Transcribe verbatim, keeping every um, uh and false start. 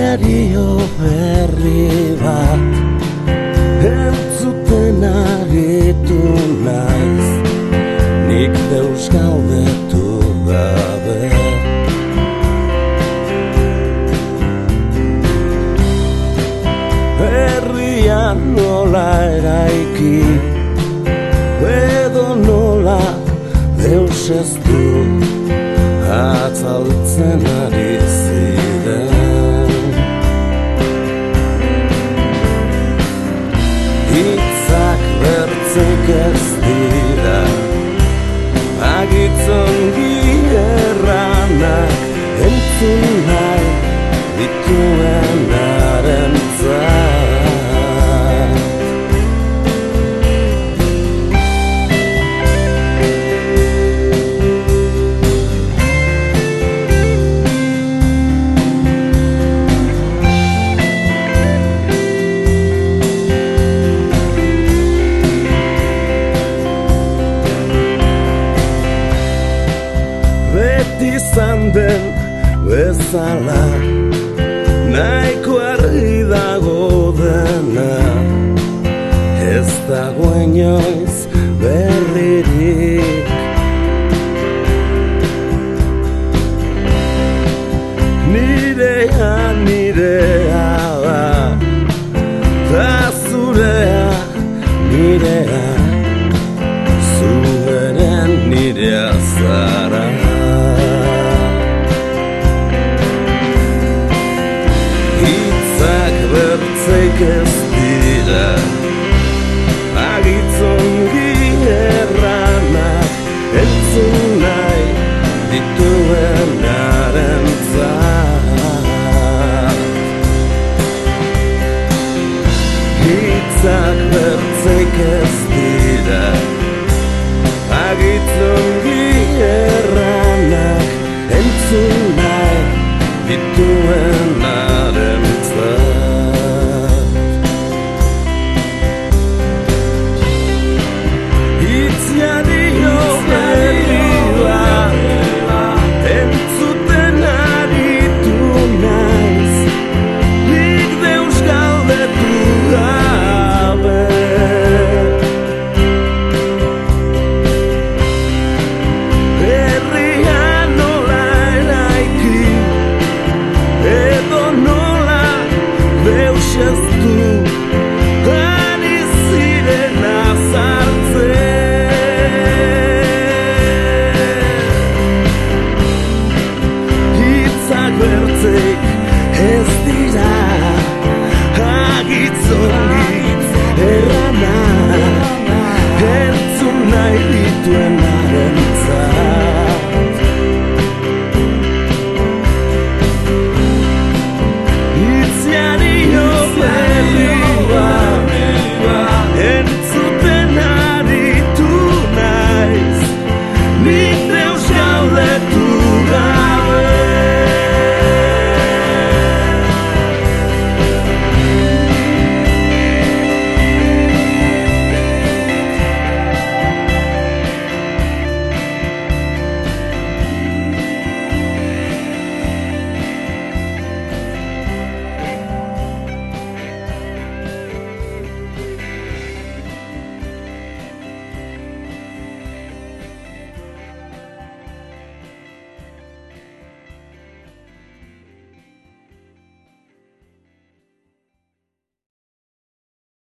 Serio berri bat entzuten aritu naiz, nik deus galdetu gabe. Herria nola eraiki, edo nola deus ez du atzaltzen ari ziren. Hitzak bertzik ez dira, agitzongi erranak entzun nahi dituenarentzat. Izan den bezala nahiko argi dago dena, ez dago inoiz berririk. Nirea, nirea da, ta zurea, nirea, zueren nirea zara. Bertzeik ez dira, agitzongi erranak entzun nahi dituenarentzat. Hitzak bertzeik ez